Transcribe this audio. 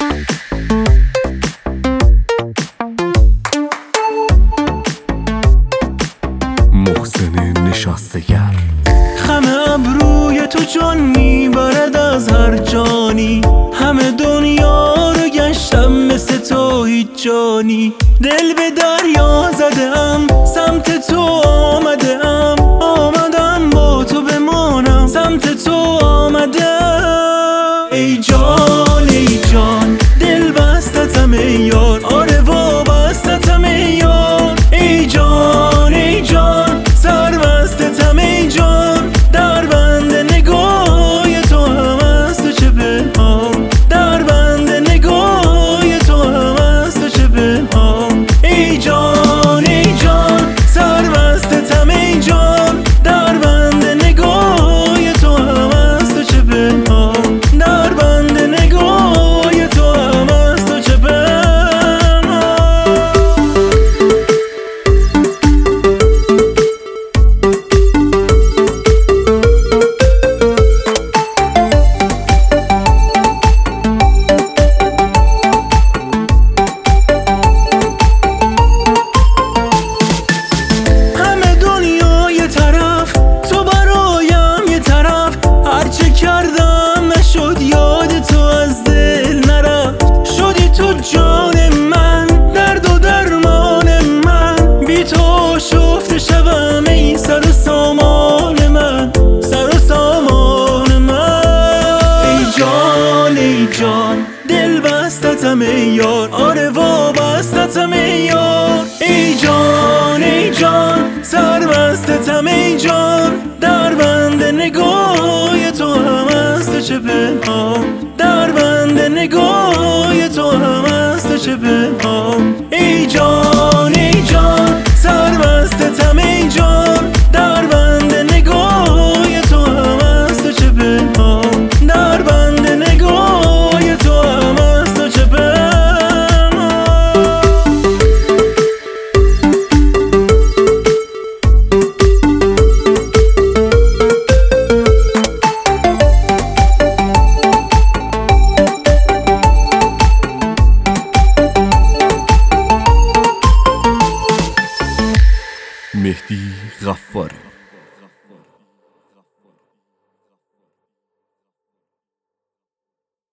محسن نشاستگر. خم ابروی تو جان میبرد از هر جانی، همه دنیا رو گشتم مثل تو هیچ جانی. دل به دریا زدم سمت تو آمدم، آمدم با تو بمانم سمت تو آمدم. ای جان ای جان دل بستتم ای یار، آره وابستتم ای یار. ای جان ای جان سر بستتم ای جان، در بند نگاه تو هم است و چه پنهان، در بند نگاه تو هم است و چه پنهان. ای جان ای جان سر بستتم ای جان، در بند نگاه تو هم است و چه پنهان، در بند نگاه تو هم است و چه پنهان. جان من درد و درمان من، بی تو شفته شوم ای سر و سامان من، سر و سامان من. ای جان ای جان دل بستتم ای یار، آره وابستتم ای یار. ای جان ای جان سر بستتم ای جان، در بند نگاه تو هم است و چه پنهان، در بند نگاه تو هم است و چه پنهان. ای جان ای جان سر بستتم ای جان، در بند نگاه تو هم است و چه پنهان، در بند نگاه تو هم است و چه پنهان. مهدی غفاری.